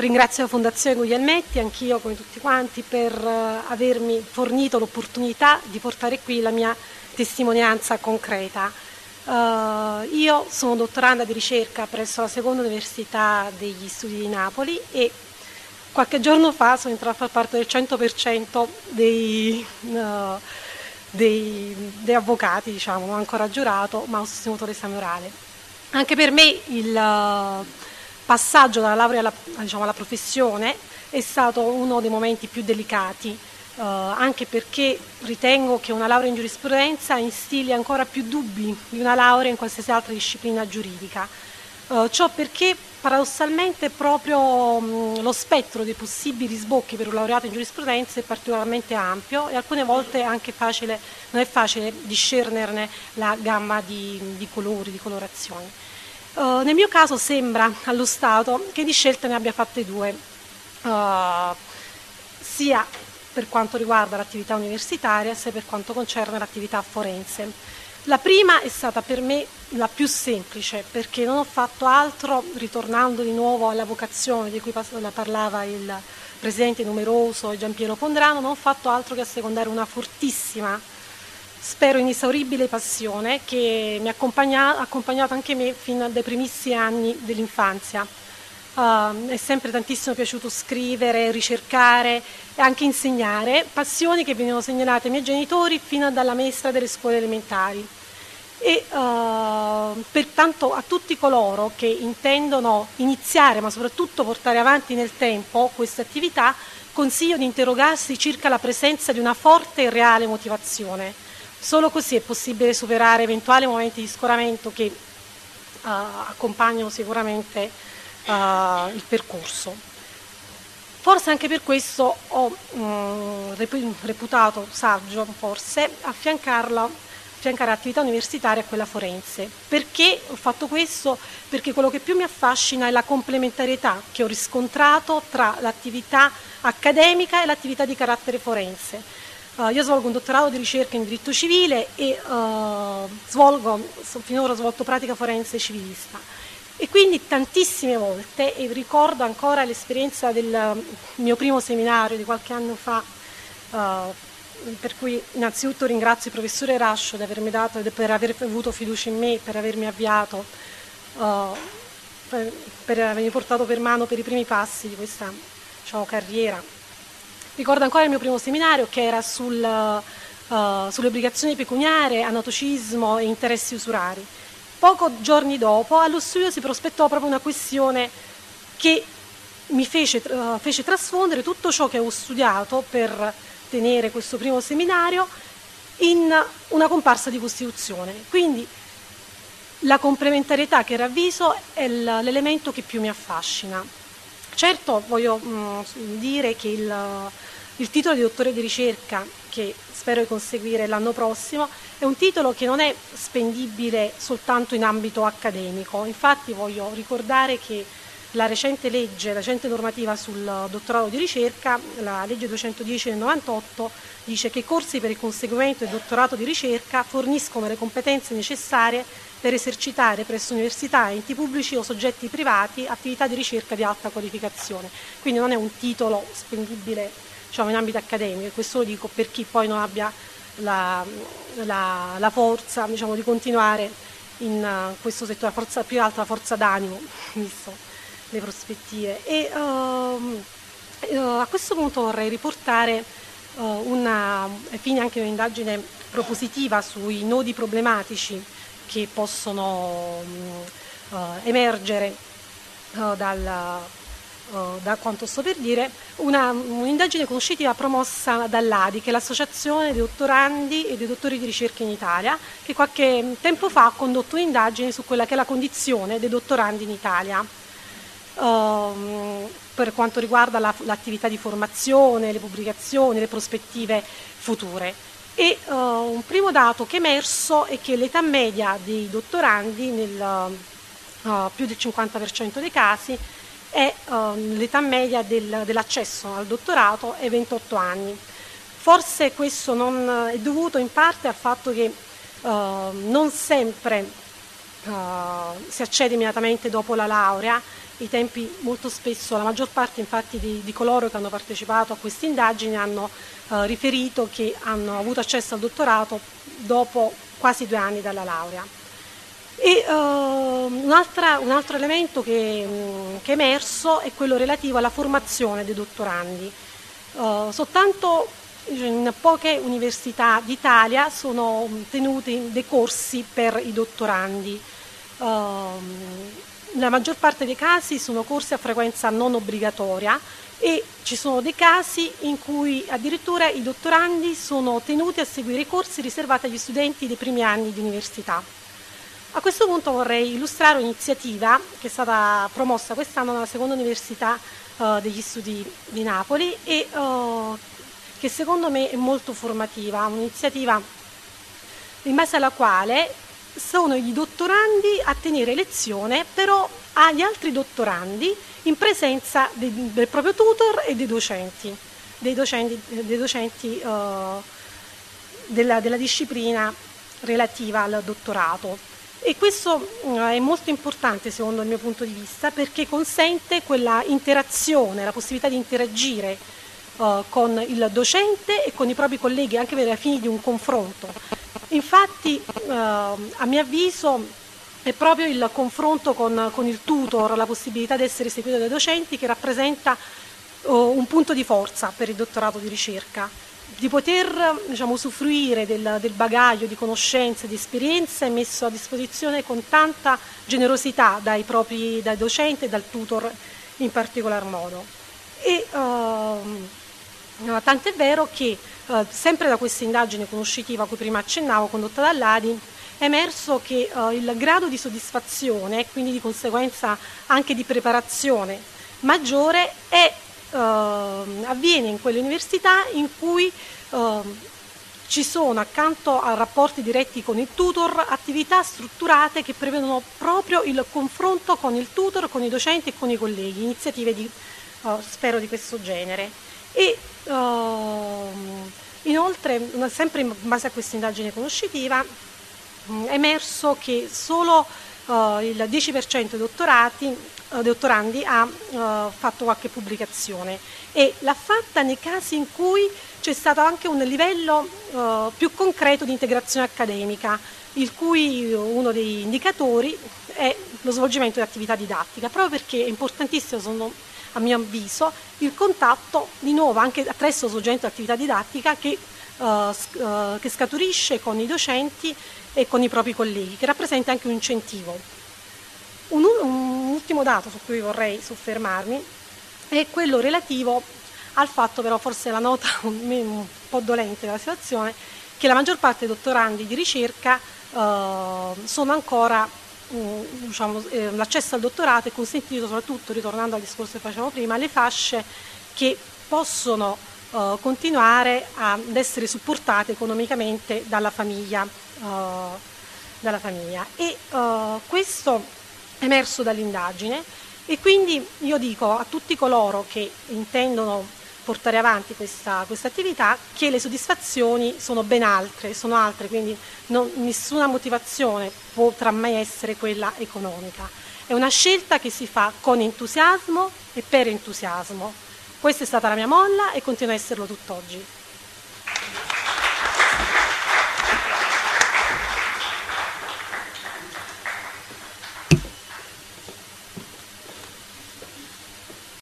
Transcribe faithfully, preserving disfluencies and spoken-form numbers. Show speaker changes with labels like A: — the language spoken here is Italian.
A: ringrazio la Fondazione Guglielmetti, anch'io come tutti quanti, per uh, avermi fornito l'opportunità di portare qui la mia testimonianza concreta. Uh, io sono dottoranda di ricerca presso la Seconda Università degli Studi di Napoli e qualche giorno fa sono entrata a far parte del cento per cento dei, uh, dei, dei avvocati, diciamo, non ho ancora giurato, ma ho sostenuto l'esame orale. Anche per me il uh, passaggio dalla laurea alla, diciamo, alla professione è stato uno dei momenti più delicati, uh, anche perché ritengo che una laurea in giurisprudenza instilli ancora più dubbi di una laurea in qualsiasi altra disciplina giuridica. Uh, ciò perché paradossalmente proprio mh, lo spettro dei possibili sbocchi per un laureato in giurisprudenza è particolarmente ampio e alcune volte anche facile, non è facile discernerne la gamma di, di colori, di colorazioni. Uh, nel mio caso sembra allo Stato che di scelte ne abbia fatte due, uh, sia per quanto riguarda l'attività universitaria sia per quanto concerne l'attività forense. La prima è stata per me la più semplice perché non ho fatto altro, ritornando di nuovo alla vocazione di cui parlava il presidente numeroso e Giampiero Pondrano, non ho fatto altro che assecondare una fortissima, spero inesauribile passione che mi ha accompagnato, accompagnato anche me fin dai primissimi anni dell'infanzia. Uh, è sempre tantissimo piaciuto scrivere, ricercare e anche insegnare, passioni che venivano segnalate ai miei genitori fino dalla maestra delle scuole elementari. E uh, pertanto a tutti coloro che intendono iniziare, ma soprattutto portare avanti nel tempo questa attività, consiglio di interrogarsi circa la presenza di una forte e reale motivazione. Solo così è possibile superare eventuali momenti di scoramento che uh, accompagnano sicuramente Uh, il percorso. Forse anche per questo ho um, reputato saggio forse affiancarla, affiancare l'attività universitaria a quella forense. Perché ho fatto questo? Perché quello che più mi affascina è la complementarietà che ho riscontrato tra l'attività accademica e l'attività di carattere forense. Uh, io svolgo un dottorato di ricerca in diritto civile e uh, svolgo, finora ho svolto pratica forense civilista. E quindi tantissime volte, e ricordo ancora l'esperienza del mio primo seminario di qualche anno fa, uh, per cui innanzitutto ringrazio il professore Rascio di avermi dato, per aver avuto fiducia in me, per avermi avviato, uh, per, per avermi portato per mano per i primi passi di questa, diciamo, carriera. Ricordo ancora il mio primo seminario che era sul, uh, sulle obbligazioni pecuniarie, anatocismo e interessi usurari. Poco giorni dopo allo studio si prospettò proprio una questione che mi fece, uh, fece trasfondere tutto ciò che ho studiato per tenere questo primo seminario in una comparsa di Costituzione. Quindi la complementarietà che ravviso è l'elemento che più mi affascina. Certo voglio mh, dire che il, il titolo di dottore di ricerca, che spero di conseguire l'anno prossimo, è un titolo che non è spendibile soltanto in ambito accademico. Infatti voglio ricordare che la recente legge, la recente normativa sul dottorato di ricerca, la legge duecentodieci del novantotto, dice che i corsi per il conseguimento del dottorato di ricerca forniscono le competenze necessarie per esercitare presso università, enti pubblici o soggetti privati attività di ricerca di alta qualificazione. Quindi non è un titolo spendibile, diciamo, in ambito accademico, e questo lo dico per chi poi non abbia la, la, la forza, diciamo, di continuare in uh, questo settore, la forza più alta, la forza d'animo, visto le prospettive. E uh, uh, a questo punto vorrei riportare uh, una, ai fini anche di un'indagine propositiva sui nodi problematici che possono um, uh, emergere uh, dal Uh, da quanto sto per dire, una, un'indagine conoscitiva promossa dall'A D I, che è l'Associazione dei dottorandi e dei dottori di ricerca in Italia, che qualche tempo fa ha condotto un'indagine su quella che è la condizione dei dottorandi in Italia, uh, per quanto riguarda la, l'attività di formazione, le pubblicazioni, le prospettive future. E uh, un primo dato che è emerso è che l'età media dei dottorandi, nel uh, più del cinquanta per cento dei casi, è uh, l'età media del, dell'accesso al dottorato è ventotto anni. Forse questo non è dovuto in parte al fatto che uh, non sempre uh, si accede immediatamente dopo la laurea. I tempi molto spesso, la maggior parte infatti di, di coloro che hanno partecipato a queste indagini hanno uh, riferito che hanno avuto accesso al dottorato dopo quasi due anni dalla laurea. E uh, un, un altro elemento che, um, che è emerso è quello relativo alla formazione dei dottorandi. Uh, soltanto in poche università d'Italia sono tenuti dei corsi per i dottorandi. Uh, nella maggior parte dei casi sono corsi a frequenza non obbligatoria e ci sono dei casi in cui addirittura i dottorandi sono tenuti a seguire i corsi riservati agli studenti dei primi anni di università. A questo punto vorrei illustrare un'iniziativa che è stata promossa quest'anno nella seconda università uh, degli studi di Napoli e uh, che secondo me è molto formativa, un'iniziativa in base alla quale sono i dottorandi a tenere lezione però agli altri dottorandi in presenza de, del proprio tutor e dei docenti, dei docenti, dei docenti uh, della, della disciplina relativa al dottorato. E questo uh, è molto importante secondo il mio punto di vista perché consente quella interazione, la possibilità di interagire uh, con il docente e con i propri colleghi anche per i fini di un confronto. Infatti, eh, a mio avviso, è proprio il confronto con, con il tutor, la possibilità di essere seguito dai docenti che rappresenta oh, un punto di forza per il dottorato di ricerca, di poter diciamo, usufruire del, del bagaglio di conoscenze, di esperienze messo a disposizione con tanta generosità dai propri dai docenti e dal tutor in particolar modo. E, ehm, tant'è vero che Uh, sempre da questa indagine conoscitiva a cui prima accennavo, condotta dall'A D I, è emerso che uh, il grado di soddisfazione e quindi di conseguenza anche di preparazione maggiore è, uh, avviene in quelle università in cui uh, ci sono accanto a rapporti diretti con il tutor attività strutturate che prevedono proprio il confronto con il tutor, con i docenti e con i colleghi, iniziative di, uh, spero di questo genere. E uh, inoltre, sempre in base a questa indagine conoscitiva, mh, è emerso che solo uh, il dieci per cento dei dottorati, uh, dottorandi ha uh, fatto qualche pubblicazione e l'ha fatta nei casi in cui c'è stato anche un livello uh, più concreto di integrazione accademica, il cui uno degli indicatori è lo svolgimento di attività didattica, proprio perché è importantissimo, sono a mio avviso, il contatto di nuovo anche attraverso lo svolgimento di attività didattica che, uh, uh, che scaturisce con i docenti e con i propri colleghi, che rappresenta anche un incentivo. Un, un ultimo dato su cui vorrei soffermarmi è quello relativo al fatto, però forse la nota un, un po' dolente della situazione, che la maggior parte dei dottorandi di ricerca uh, sono ancora Diciamo, eh, l'accesso al dottorato è consentito soprattutto, ritornando al discorso che facevamo prima, alle fasce che possono eh, continuare ad essere supportate economicamente dalla famiglia, eh, dalla famiglia. E eh, questo è emerso dall'indagine e quindi io dico a tutti coloro che intendono portare avanti questa, questa attività che le soddisfazioni sono ben altre, sono altre, quindi non, nessuna motivazione potrà mai essere quella economica. È una scelta che si fa con entusiasmo e per entusiasmo. Questa è stata la mia molla e continua a esserlo tutt'oggi.